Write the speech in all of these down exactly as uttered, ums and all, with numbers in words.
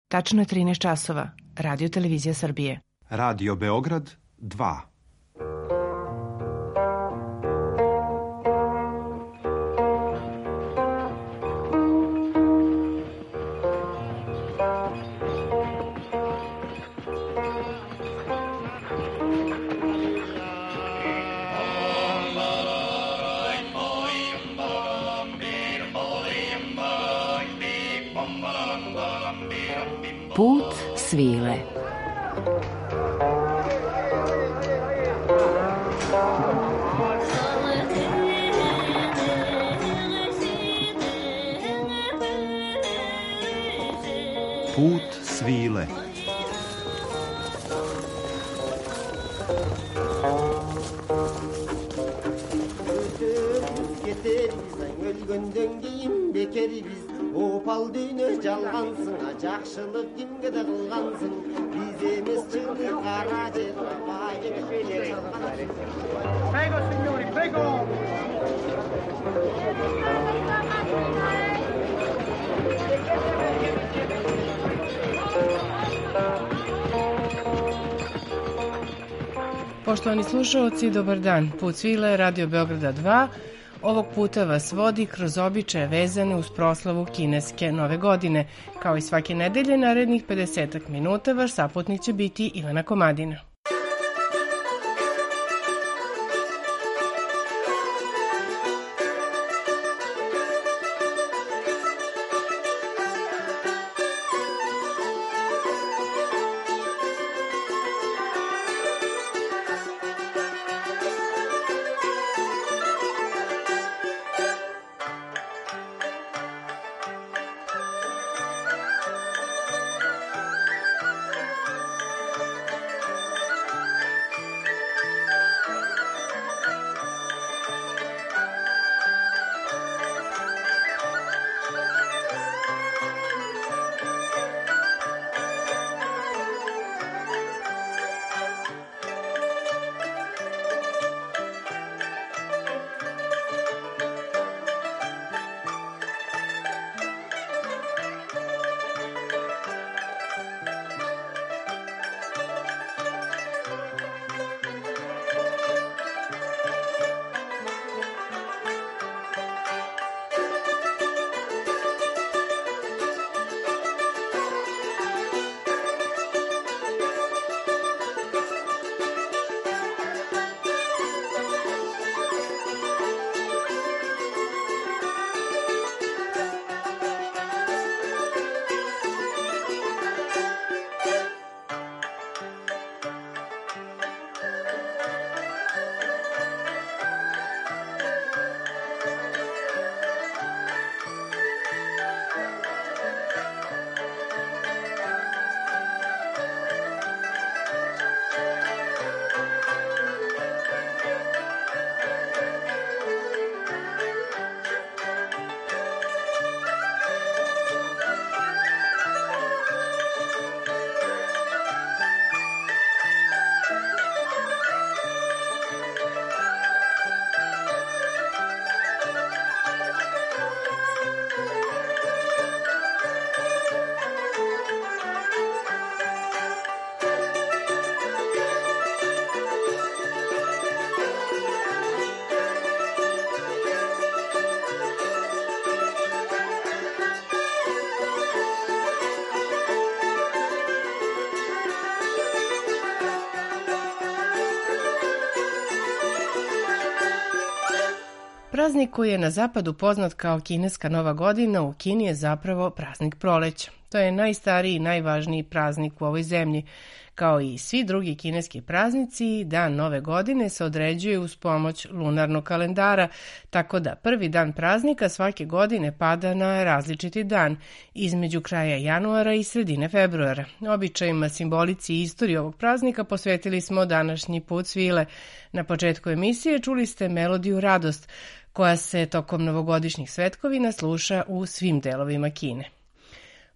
Tačno je trinaest časova. Radio Televizija Srbije. Radio Beograd dva. Put svile. Put svile. Opal düğünü жалғансың, жақшылық кімге де қылғансың, біз емес жылы қара жер Prego, signori, prego! Poštovani slušalci, dobar dan. Put svile, Radio Beograda dva. Ovog puta vas vodi kroz običaje vezane uz proslavu kineske nove godine. Kao i svake nedelje, narednih pedesetak minuta vaš saputnik će biti Ivana Komadina. Praznik koji je na zapadu poznat kao kineska nova godina, u Kini je zapravo praznik proleća. To je najstariji i najvažniji praznik u ovoj zemlji. Kao i svi drugi kineski praznici, dan nove godine se određuje uz pomoć lunarnog kalendara, tako da prvi dan praznika svake godine pada na različiti dan, između kraja januara i sredine februara. Običajima, simbolici i istoriji ovog praznika posvetili smo današnji put svile. Na početku emisije čuli ste melodiju Radost, koja se tokom novogodišnjih svetkovina sluša u svim delovima Kine.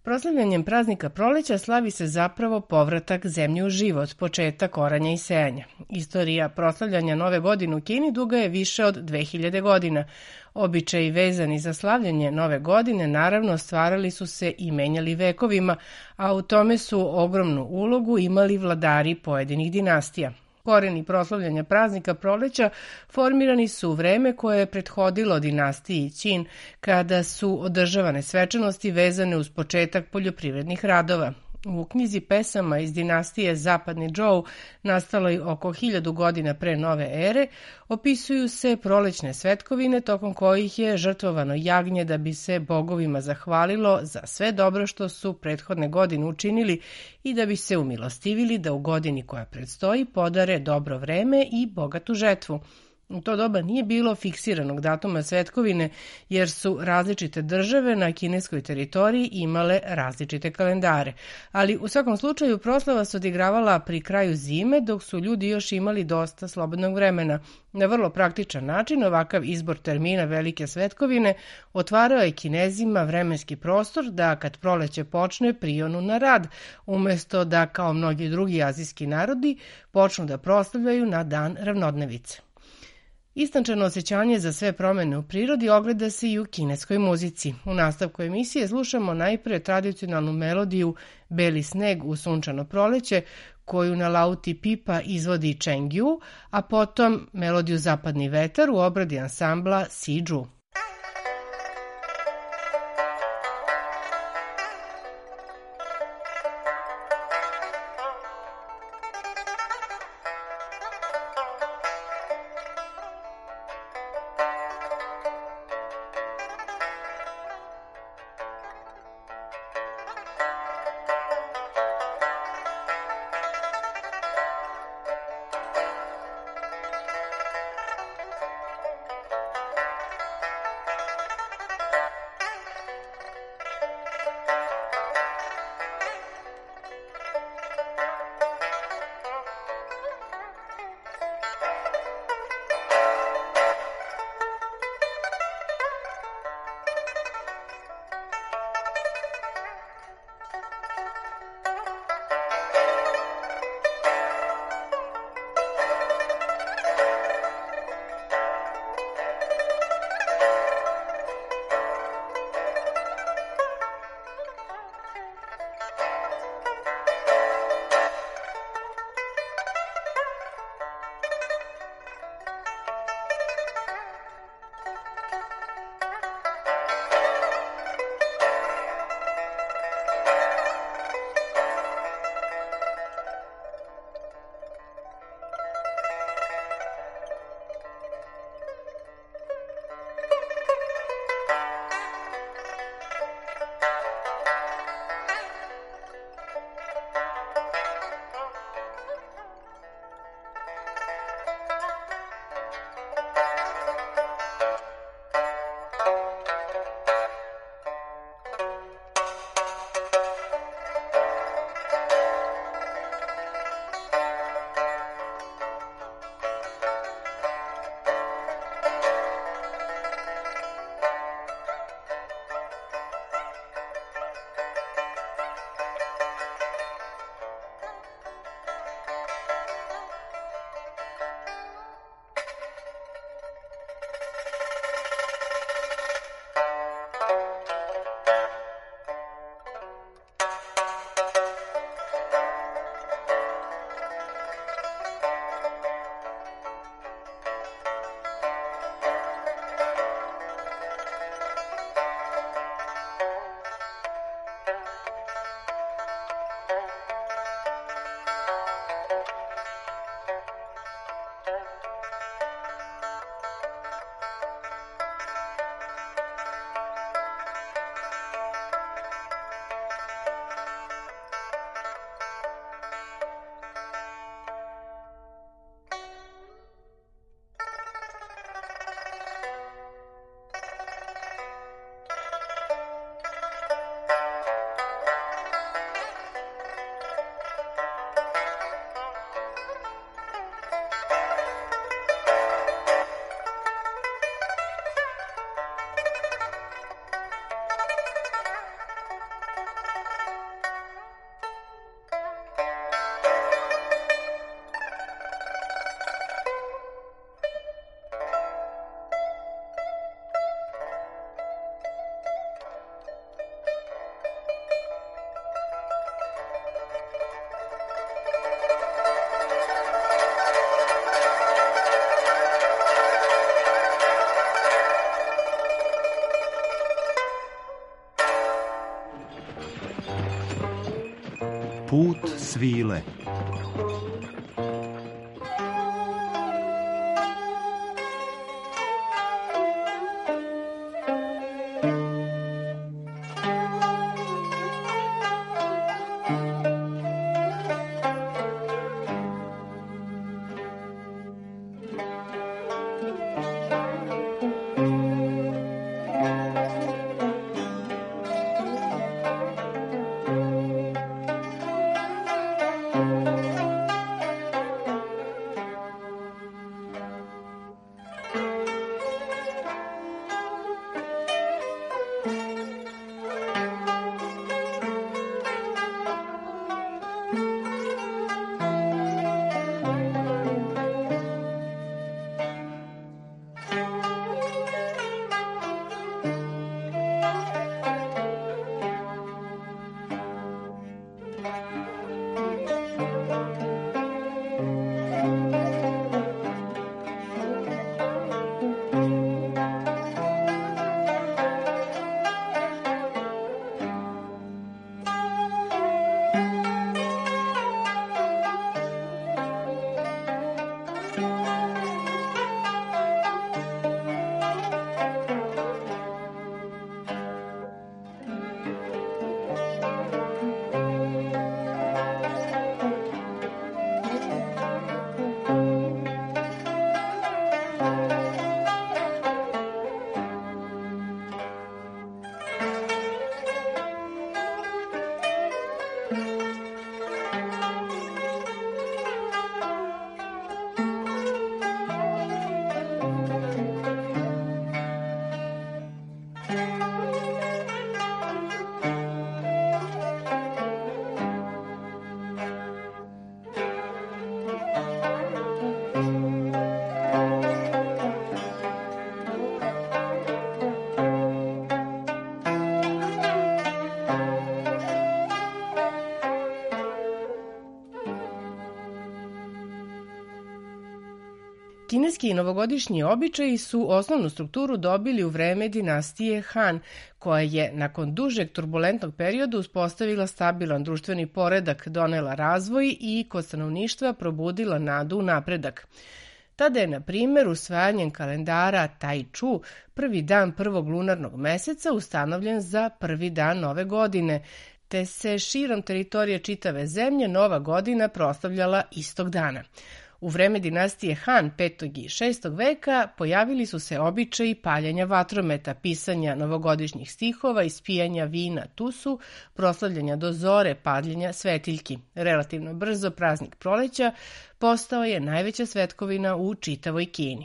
Proslavljanjem praznika proleća slavi se zapravo povratak zemlje u život, početak oranja i sejanja. Istorija proslavljanja Nove godine u Kini duga je više od dve hiljade godina. Običaji vezani za slavljanje Nove godine naravno stvarali su se i menjali vekovima, a u tome su ogromnu ulogu imali vladari pojedinih dinastija. Koreni proslavljanja praznika proleća formirani su u vreme koje je prethodilo dinastiji Qin, kada su održavane svečanosti vezane uz početak poljoprivrednih radova. U knjizi pesama iz dinastije Zapadni Zhou, nastaloj oko hiljadu godina pre nove ere, opisuju se prolećne svetkovine tokom kojih je žrtvovano jagnje da bi se bogovima zahvalilo za sve dobro što su prethodne godine učinili i da bi se umilostivili da u godini koja predstoji podare dobro vreme i bogatu žetvu. U to doba nije bilo fiksiranog datuma svetkovine, jer su različite države na kineskoj teritoriji imale različite kalendare. Ali u svakom slučaju proslava se odigravala pri kraju zime, dok su ljudi još imali dosta slobodnog vremena. Na vrlo praktičan način ovakav izbor termina velike svetkovine otvarao je Kinezima vremenski prostor da kad proleće počne prionu na rad, umesto da kao mnogi drugi azijski narodi počnu da proslavljaju na dan ravnodnevice. Istančano osjećanje za sve promene u prirodi ogleda se i u kineskoj muzici. U nastavku emisije slušamo najpre tradicionalnu melodiju Beli sneg u sunčano proleće, koju na lauti pipa izvodi Cheng Yu, a potom melodiju Zapadni vetar u obradi ansambla Si Zhu. Put svile. Kineski novogodišnji običaji su osnovnu strukturu dobili u vreme dinastije Han, koja je nakon dužeg turbulentnog perioda uspostavila stabilan društveni poredak, donela razvoj i kod stanovništva probudila nadu u napredak. Tada je, na primjer, usvajanjem kalendara Tai Chu prvi dan prvog lunarnog meseca ustanovljen za prvi dan nove godine, te se širom teritorije čitave zemlje nova godina proslavljala istog dana. U vreme dinastije Han petog i šestog veka pojavili su se običaji paljenja vatrometa, pisanja novogodišnjih stihova, ispijanja vina tusu, proslavljanja do zore, padljenja svetiljki. Relativno brzo praznik proleća postao je najveća svetkovina u čitavoj Kini.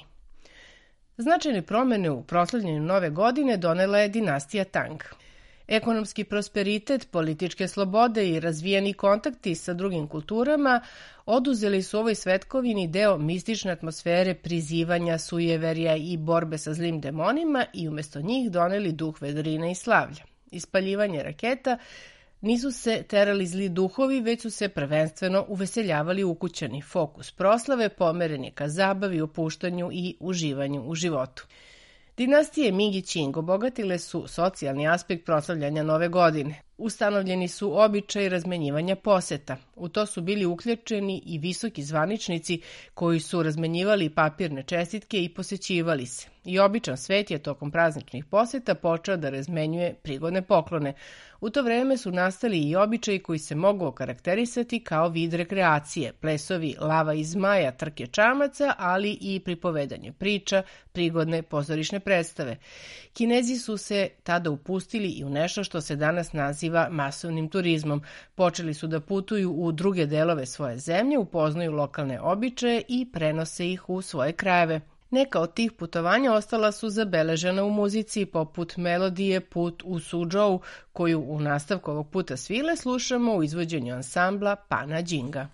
Značajne promene u proslavljanju nove godine donela je dinastija Tang. Ekonomski prosperitet, političke slobode i razvijeni kontakti sa drugim kulturama oduzeli su ovoj svetkovini deo mistične atmosfere prizivanja, sujeverja i borbe sa zlim demonima i umjesto njih doneli duh vedrine i slavlja. Ispaljivanje raketa nisu se terali zli duhovi, već su se prvenstveno uveseljavali ukućani. Fokus proslave pomeren je ka zabavi, opuštanju i uživanju u životu. Dinastije Ming i Qing obogatile su socijalni aspekt proslavljanja nove godine. Ustanovljeni su običaji razmenjivanja poseta. U to su bili uključeni i visoki zvaničnici koji su razmenjivali papirne čestitke i posećivali se. I običan svet je tokom prazničnih poseta počeo da razmenjuje prigodne poklone. U to vreme su nastali i običaji koji se mogu okarakterisati kao vid rekreacije, plesovi lava i zmaja, trke čamaca, ali i pripovedanje priča, prigodne pozorišne predstave. Kinezi su se tada upustili i u nešto što se danas naziva masovnim turizmom. Počeli su da putuju u druge delove svoje zemlje, upoznaju lokalne običaje i prenose ih u svoje krajeve. Neka od tih putovanja ostala su zabeležena u muzici, poput melodije Put u Suzhou, koju u nastavku ovog puta svile slušamo u izvođenju ansambla Pana Džinga.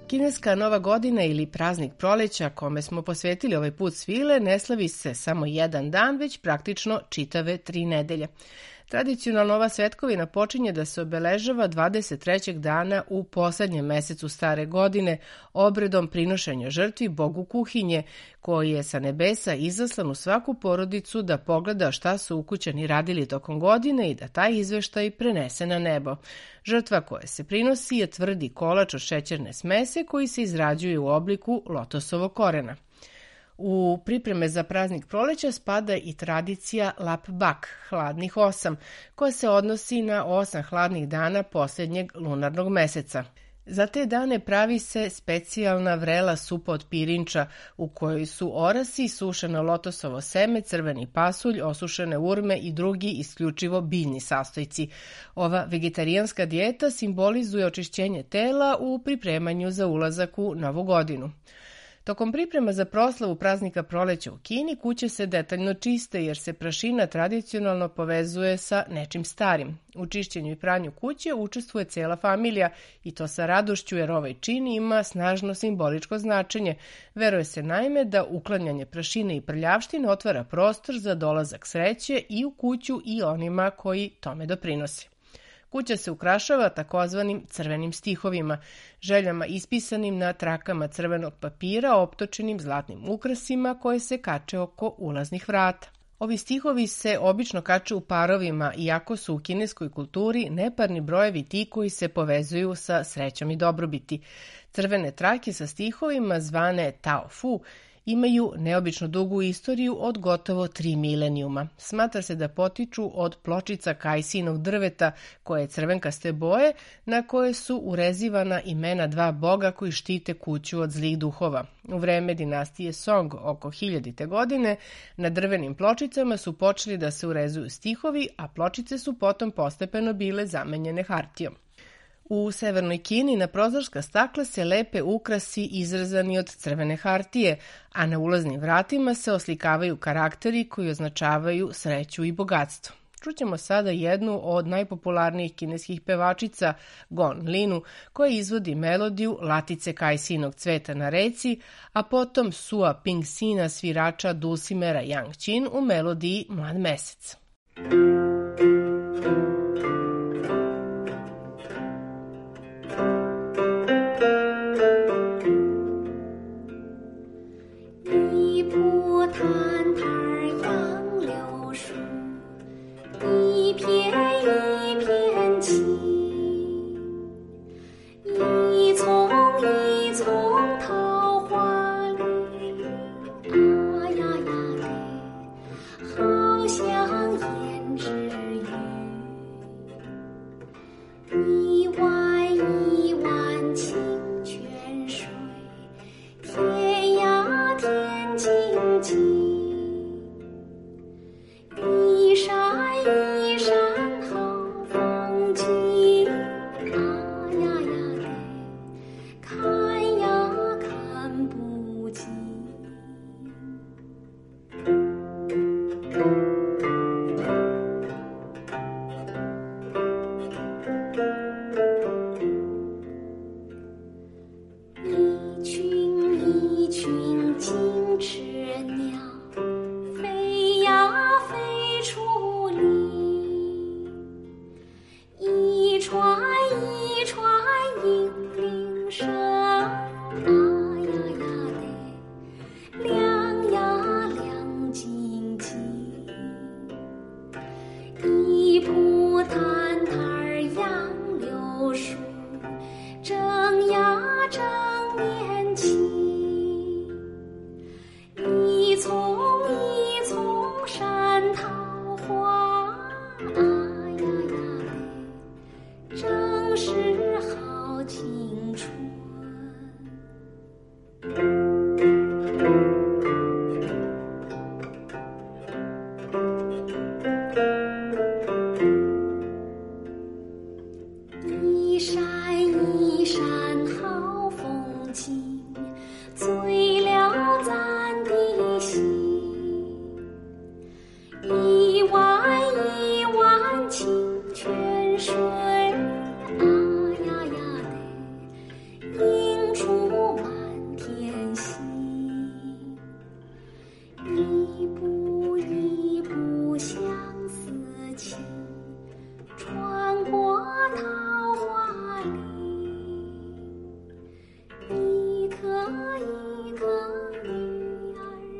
Kineska Nova godina ili praznik proleća kome smo posvetili ovaj put svile ne slavi se samo jedan dan, već praktično čitave tri nedelje. Tradicionalno ova svetkovina počinje da se obeležava dvadeset trećeg dana u poslednjem mesecu stare godine obredom prinošenja žrtvi Bogu kuhinje, koji je sa nebesa izaslan u svaku porodicu da pogleda šta su ukućani radili tokom godine i da taj izveštaj prenese na nebo. Žrtva koja se prinosi je tvrdi kolač od šećerne smese koji se izrađuje u obliku lotosovog korena. U pripreme za praznik proleća spada i tradicija lap bak, hladnih osam, koja se odnosi na osam hladnih dana posljednjeg lunarnog meseca. Za te dane pravi se specijalna vrela supa od pirinča u kojoj su orasi, sušeno lotosovo seme, crveni pasulj, osušene urme i drugi isključivo biljni sastojci. Ova vegetarijanska dijeta simbolizuje očišćenje tela u pripremanju za ulazak u novu godinu. Tokom priprema za proslavu praznika proleća u Kini kuće se detaljno čiste jer se prašina tradicionalno povezuje sa nečim starim. U čišćenju i pranju kuće učestvuje cela familija i to sa radošću jer ovaj čin ima snažno simboličko značenje. Veruje se naime da uklanjanje prašine i prljavštine otvara prostor za dolazak sreće i u kuću i onima koji tome doprinose. Kuća se ukrašava takozvanim crvenim stihovima, željama ispisanim na trakama crvenog papira optočenim zlatnim ukrasima koje se kače oko ulaznih vrata. Ovi stihovi se obično kače u parovima, iako su u kineskoj kulturi neparni brojevi ti koji se povezuju sa srećom i dobrobiti. Crvene trake sa stihovima, zvane Tao Fu, imaju neobično dugu istoriju od gotovo tri milenijuma. Smatra se da potiču od pločica kajsinog drveta, koje je crvenkaste boje, na koje su urezivana imena dva boga koji štite kuću od zlih duhova. U vreme dinastije Song, oko hiljadite godine, na drvenim pločicama su počeli da se urezuju stihovi, a pločice su potom postepeno bile zamenjene hartijom. U severnoj Kini na prozorska stakla se lepe ukrasi izrezani od crvene hartije, a na ulaznim vratima se oslikavaju karakteri koji označavaju sreću i bogatstvo. Čućemo sada jednu od najpopularnijih kineskih pevačica, Gong Linu, koja izvodi melodiju Latice kajsinog cveta na reci, a potom Sua Pingsina svirača Dulcimera Yangqin u melodiji Mlad mesec.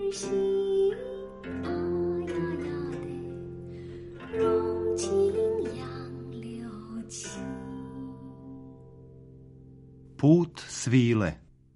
Put svile.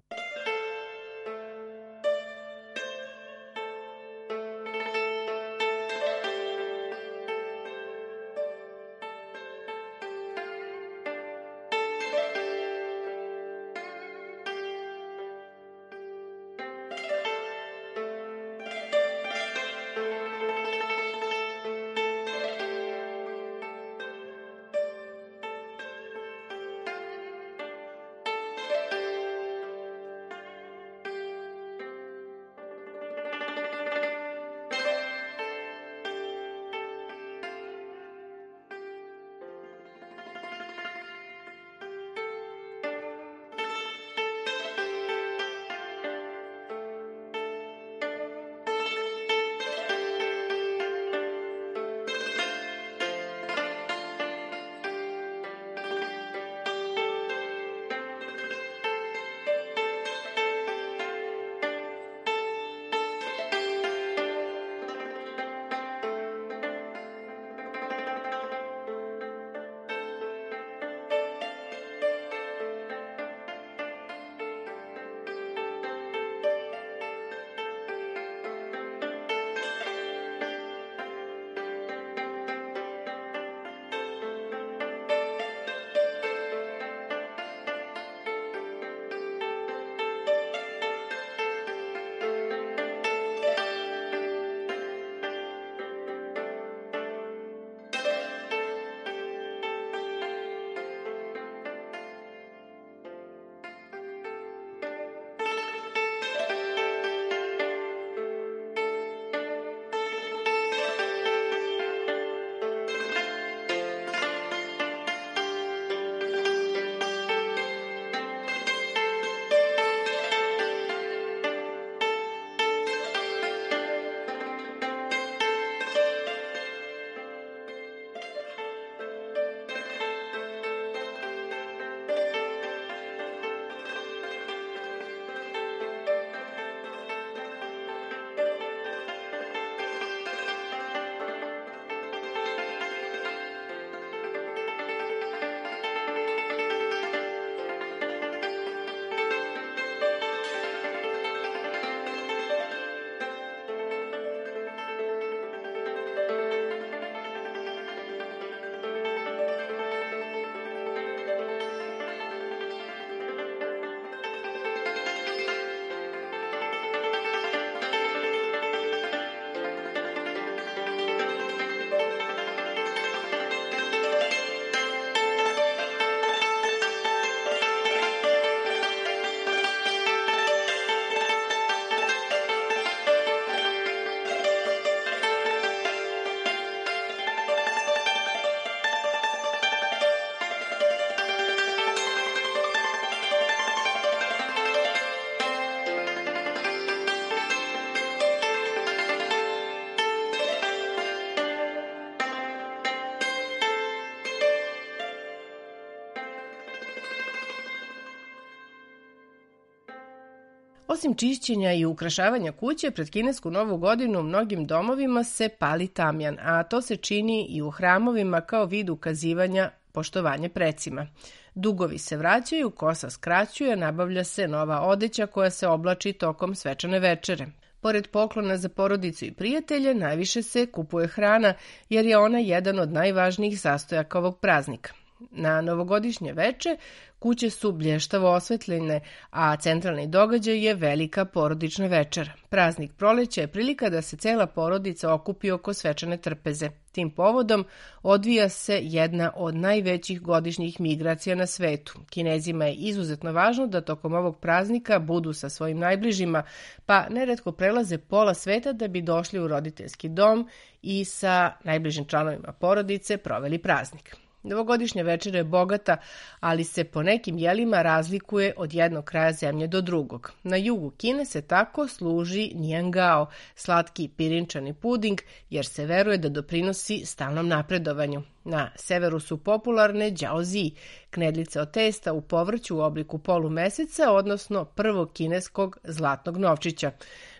Osim čišćenja i ukrašavanja kuće, pred kinesku novu godinu u mnogim domovima se pali tamjan, a to se čini i u hramovima kao vid ukazivanja poštovanja precima. Dugovi se vraćaju, kosa skraćuje, nabavlja se nova odeća koja se oblači tokom svečane večere. Pored poklona za porodicu i prijatelje, najviše se kupuje hrana, jer je ona jedan od najvažnijih sastojaka ovog praznika. Na novogodišnje veče kuće su blještavo osvetljene, a centralni događaj je velika porodična večera. Praznik proleća je prilika da se cela porodica okupi oko svečane trpeze. Tim povodom odvija se jedna od najvećih godišnjih migracija na svetu. Kinezima je izuzetno važno da tokom ovog praznika budu sa svojim najbližima, pa neretko prelaze pola sveta da bi došli u roditeljski dom i sa najbližim članovima porodice proveli praznik. Novogodišnja večera je bogata, ali se po nekim jelima razlikuje od jednog kraja zemlje do drugog. Na jugu Kine se tako služi niangao, slatki pirinčani puding, jer se veruje da doprinosi stalnom napredovanju. Na severu su popularne jiaozi, knedlice od testa u povrću u obliku polumeseca, odnosno prvog kineskog zlatnog novčića.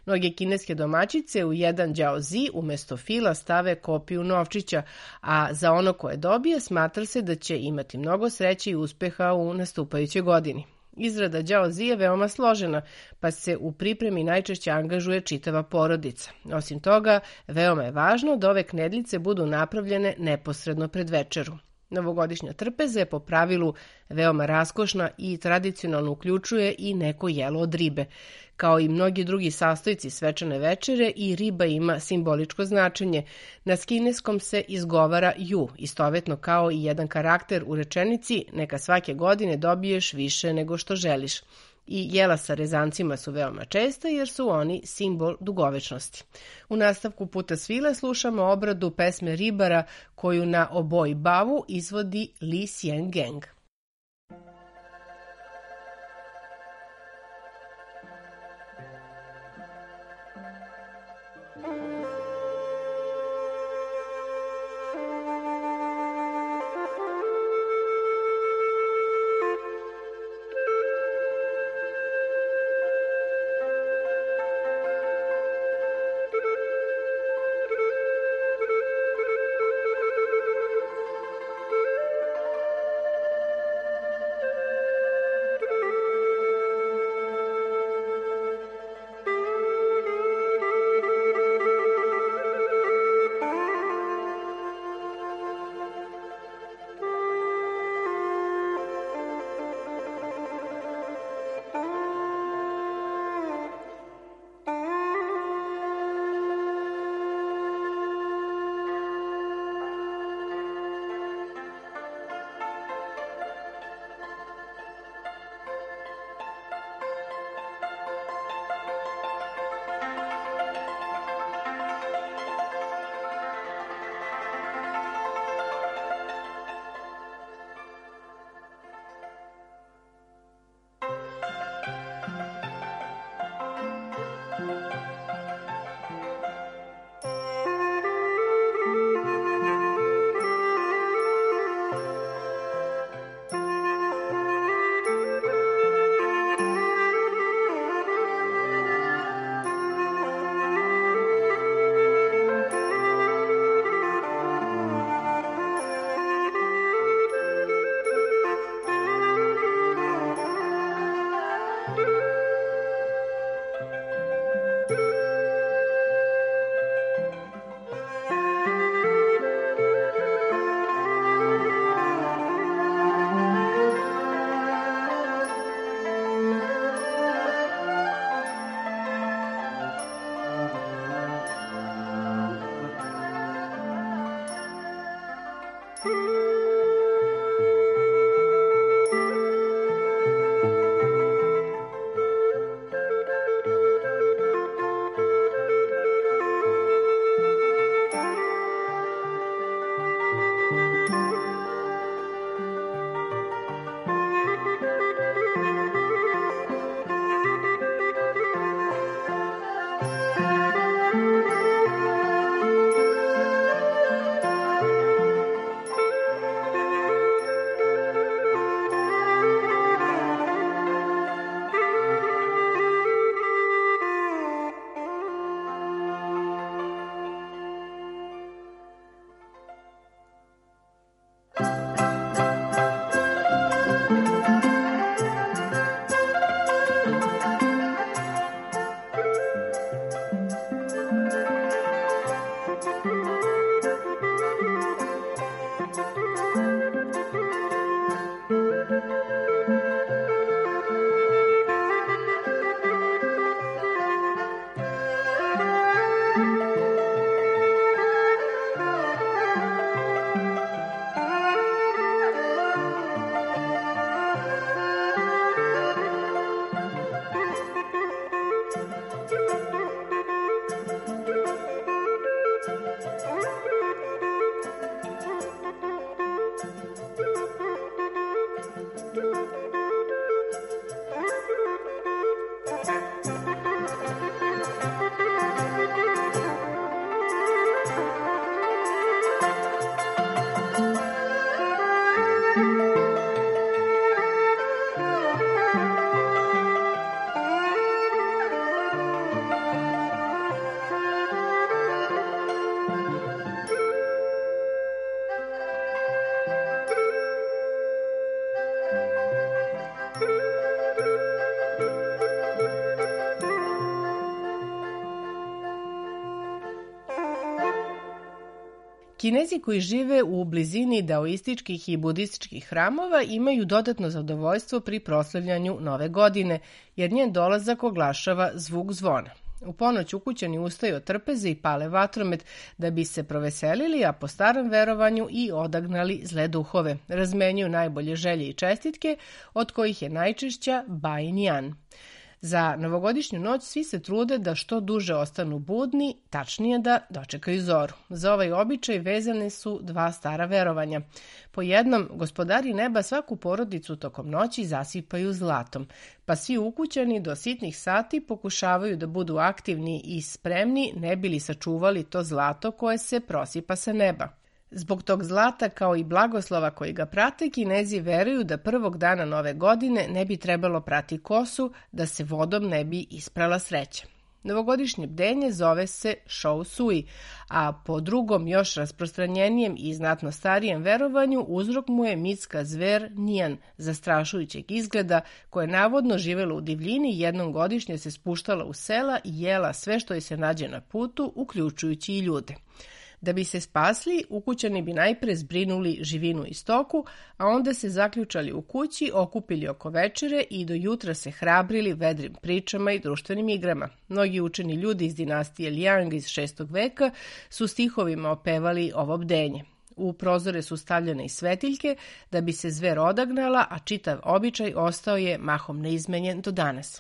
Mnoge kineske domaćice u jedan đaozi umesto fila stave kopiju novčića, a za ono koje dobije smatra se da će imati mnogo sreće i uspeha u nastupajućoj godini. Izrada đaozi je veoma složena, pa se u pripremi najčešće angažuje čitava porodica. Osim toga, veoma je važno da ove knedlice budu napravljene neposredno pred večeru. Novogodišnja trpeza je po pravilu veoma raskošna i tradicionalno uključuje i neko jelo od ribe. Kao i mnogi drugi sastojci svečane večere, i riba ima simboličko značenje. Na kineskom se izgovara ju, istovetno kao i jedan karakter u rečenici neka svake godine dobiješ više nego što želiš. I jela sa rezancima su veoma česta jer su oni simbol dugovečnosti. U nastavku Puta svile slušamo obradu pesme Ribara koju na oboj bavu izvodi Li Xiangeng. Kinezi koji žive u blizini daoističkih i budističkih hramova imaju dodatno zadovoljstvo pri proslavljanju Nove godine, jer njen dolazak oglašava zvuk zvona. U ponoć ukućani ustaju od trpeze i pale vatromet da bi se proveselili, a po starom verovanju i odagnali zle duhove. Razmenjuju najbolje želje i čestitke, od kojih je najčešća Bai Nian. Za novogodišnju noć svi se trude da što duže ostanu budni, tačnije da dočekaju zoru. Za ovaj običaj vezane su dva stara verovanja. Po jednom, gospodari neba svaku porodicu tokom noći zasipaju zlatom, pa svi ukućani do sitnih sati pokušavaju da budu aktivni i spremni ne bi li sačuvali to zlato koje se prosipa sa neba. Zbog tog zlata kao i blagoslova koji ga prate, Kinezi veruju da prvog dana Nove godine ne bi trebalo prati kosu, da se vodom ne bi isprala sreća. Novogodišnje bdenje zove se Shou Sui, a po drugom još rasprostranjenijem i znatno starijem verovanju uzrok mu je mitska zver Nian, zastrašujućeg izgleda, koja je navodno živela u divljini i jednom godišnje se spuštala u sela i jela sve što joj se nađe na putu, uključujući i ljude. Da bi se spasli, ukućani bi najpre zbrinuli živinu i stoku, a onda se zaključali u kući, okupili oko večere i do jutra se hrabrili vedrim pričama i društvenim igrama. Mnogi učeni ljudi iz dinastije Liang iz šestog veka su stihovima opevali ovo bdenje. U prozore su stavljene i svetiljke da bi se zver odagnala, a čitav običaj ostao je mahom neizmenjen do danas.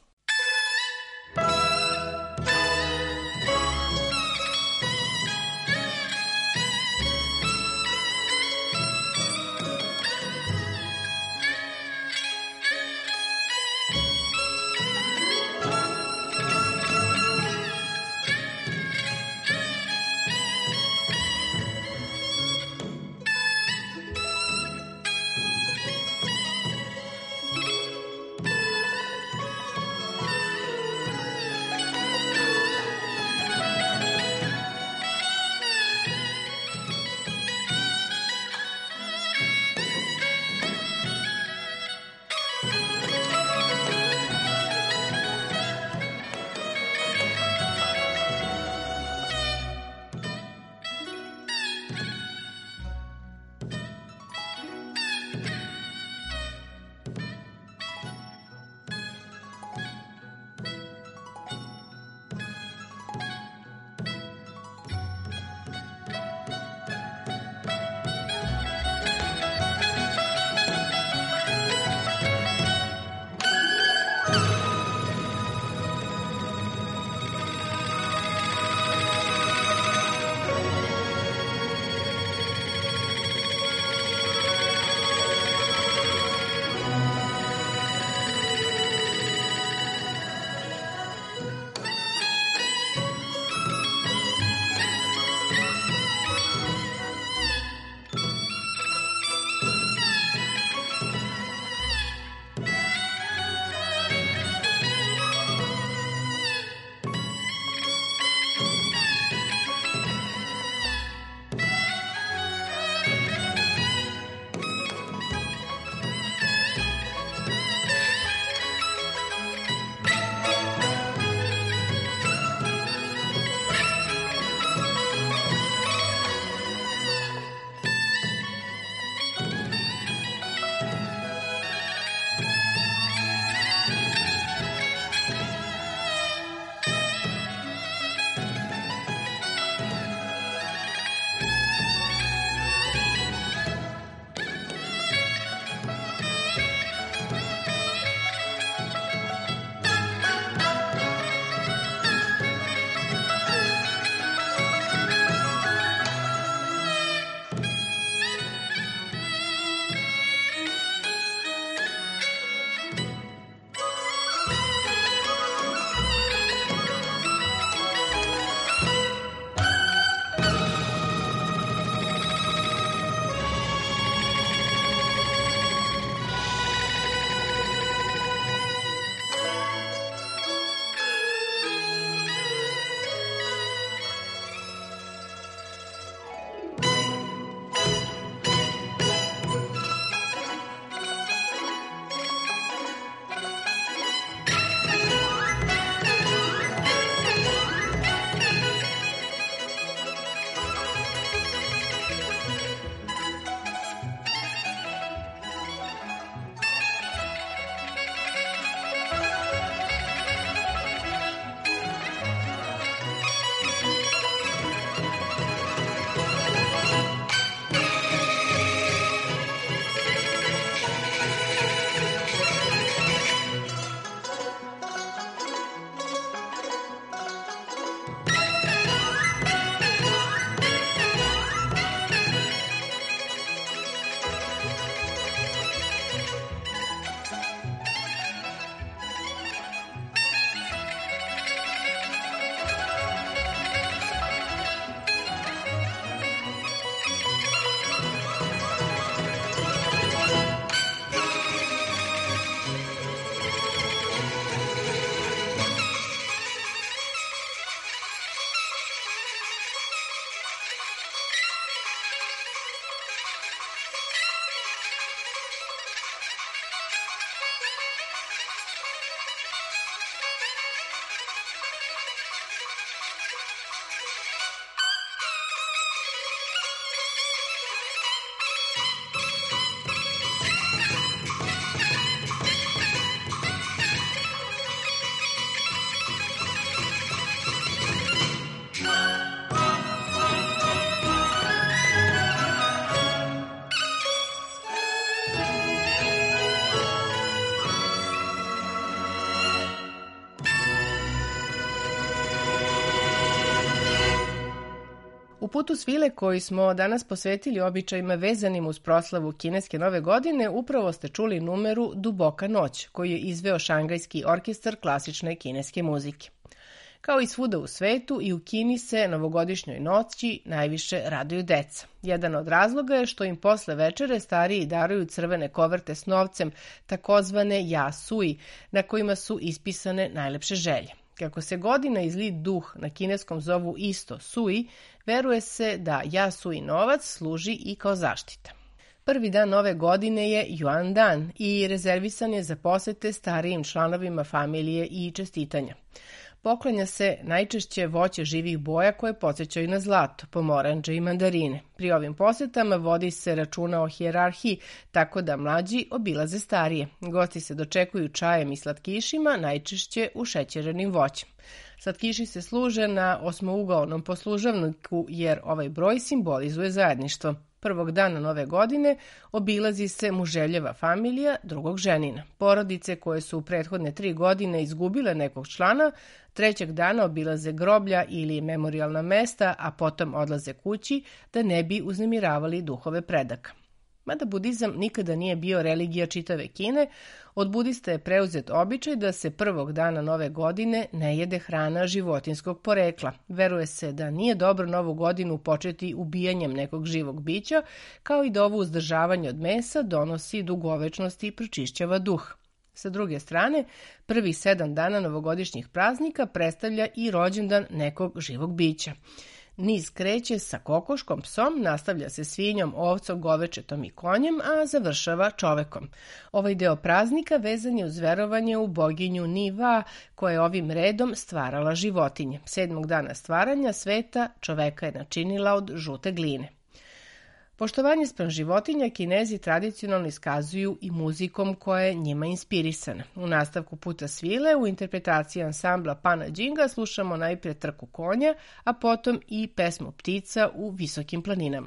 U putu svile koji smo danas posvetili običajima vezanim uz proslavu kineske nove godine, upravo ste čuli numeru Duboka noć, koju je izveo Šangajski orkestar klasične kineske muzike. Kao i svuda u svetu, i u Kini se novogodišnjoj noći najviše raduju deca. Jedan od razloga je što im posle večere stariji daruju crvene koverte s novcem, takozvane ja sui, na kojima su ispisane najlepše želje. Kako se godina i zli duh na kineskom zovu isto sui, veruje se da ja sui novac služi i kao zaštita. Prvi dan nove godine je Yuan dan i rezervisan je za posete starijim članovima familije i čestitanja. Poklanja se najčešće voće živih boja koje podsjećaju na zlato, pomoranđe i mandarine. Pri ovim posetama vodi se računa o hijerarhiji, tako da mlađi obilaze starije. Gosti se dočekuju čajem i slatkišima, najčešće ušećerenim voćem. Slatkiši se služe na osmougaonom poslužavniku jer ovaj broj simbolizuje zajedništvo. Prvog dana nove godine obilazi se muželjeva familija drugog ženina. Porodice koje su u prethodne tri godine izgubile nekog člana, trećeg dana obilaze groblja ili memorijalna mesta, a potom odlaze kući da ne bi uznemiravali duhove predaka. Mada budizam nikada nije bio religija čitave Kine, od budista je preuzet običaj da se prvog dana nove godine ne jede hrana životinskog porekla. Veruje se da nije dobro novu godinu početi ubijanjem nekog živog bića, kao i da ovo uzdržavanje od mesa donosi dugovečnost i pročišćava duh. Sa druge strane, prvi sedam dana novogodišnjih praznika predstavlja i rođendan nekog živog bića. Niz kreće sa kokoškom, psom, nastavlja se svinjom, ovcom, govečetom i konjem, a završava čovekom. Ovaj deo praznika vezan je uz verovanje u boginju Niva, koja je ovim redom stvarala životinje. Sedmog dana stvaranja sveta čoveka je načinila od žute gline. Poštovanje spram životinja Kinezi tradicionalno iskazuju i muzikom koja je njima inspirisana. U nastavku puta svile u interpretaciji ansambla Pana Džinga slušamo najprije trku konja, a potom i pesmu ptica u visokim planinama.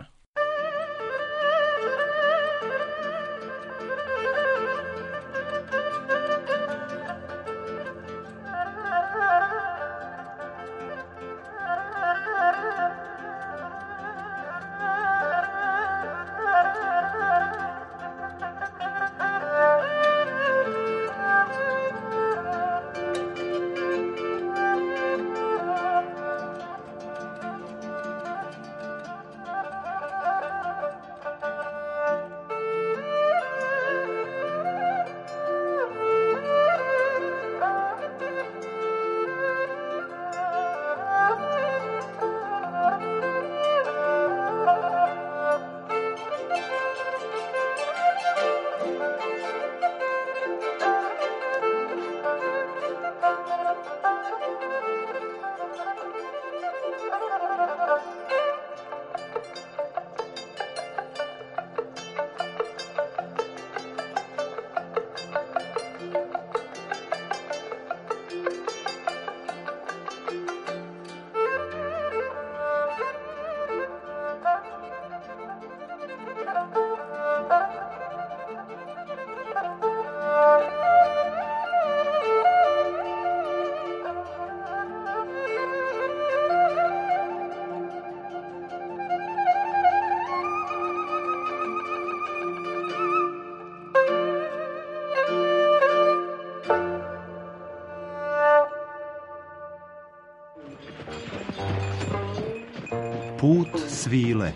Put svile.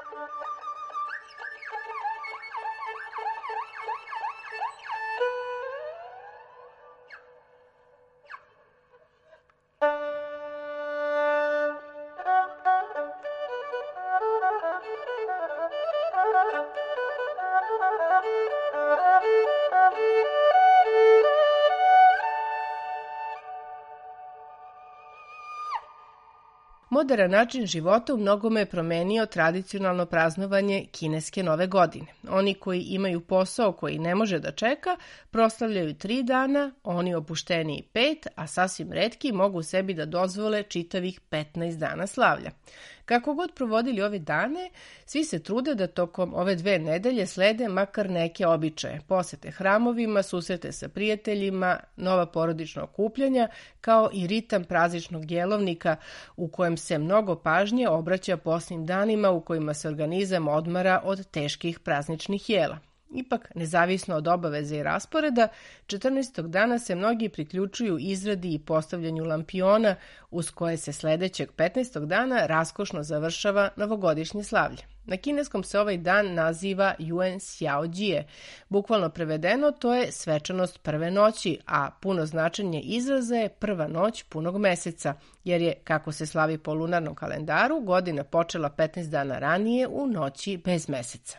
Moderan način života u mnogome je promenio tradicionalno praznovanje kineske nove godine. Oni koji imaju posao koji ne može da čeka, proslavljaju tri dana, oni opušteniji pet, a sasvim retki mogu sebi da dozvole čitavih petnaest dana slavlja. Kako god provodili ove dane, svi se trude da tokom ove dve nedelje slede makar neke običaje, posete hramovima, susrete sa prijateljima, nova porodična okupljanja, kao i ritam prazničnog jelovnika u kojem se mnogo pažnje obraća posljednjim danima u kojima se organizam odmara od teških prazničnih jela. Ipak, nezavisno od obaveze i rasporeda, četrnaestog dana se mnogi priključuju izradi i postavljanju lampiona, uz koje se sledećeg petnaestog dana raskošno završava novogodišnje slavlje. Na kineskom se ovaj dan naziva Yuan Xiaojie. Bukvalno prevedeno, to je svečanost prve noći, a puno značenje izraza je prva noć punog meseca, jer je, kako se slavi po lunarnom kalendaru, godina počela petnaest dana ranije u noći bez meseca.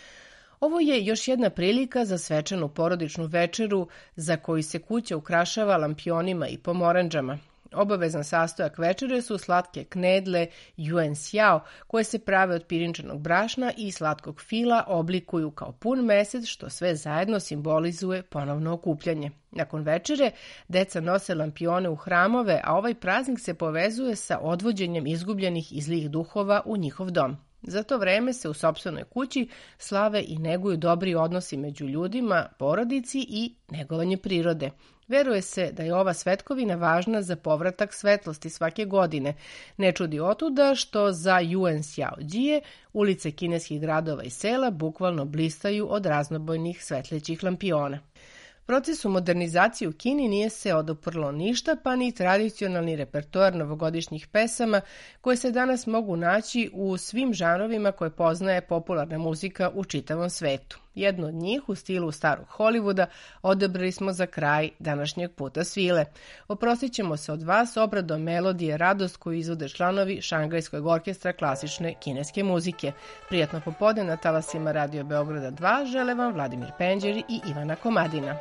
Ovo je još jedna prilika za svečanu porodičnu večeru za koju se kuća ukrašava lampionima i pomorandžama. Obavezan sastojak večere su slatke knedle Yuan Xiao, koje se prave od pirinčanog brašna i slatkog fila oblikuju kao pun mesec, što sve zajedno simbolizuje ponovno okupljanje. Nakon večere, deca nose lampione u hramove, a ovaj praznik se povezuje sa odvođenjem izgubljenih i zlih duhova u njihov dom. Za to vreme se u sopstvenoj kući slave i neguju dobri odnosi među ljudima, porodici i negovanje prirode. Veruje se da je ova svetkovina važna za povratak svetlosti svake godine. Ne čudi otuda što za Yuan Xiaojie ulice kineskih gradova i sela bukvalno blistaju od raznobojnih svetlećih lampiona. Procesu modernizacije u Kini nije se oduprlo ništa, pa ni tradicionalni repertoar novogodišnjih pesama koje se danas mogu naći u svim žanrovima koje poznaje popularna muzika u čitavom svetu. Jednu od njih, u stilu starog Hollywooda, odabrali smo za kraj današnjeg puta svile. Oprostit ćemo se od vas obradom melodije Radost koju izvode članovi Šangajskog orkestra klasične kineske muzike. Prijatno popodne na talasima Radio Beograda dva žele vam Vladimir Penđeri i Ivana Komadina.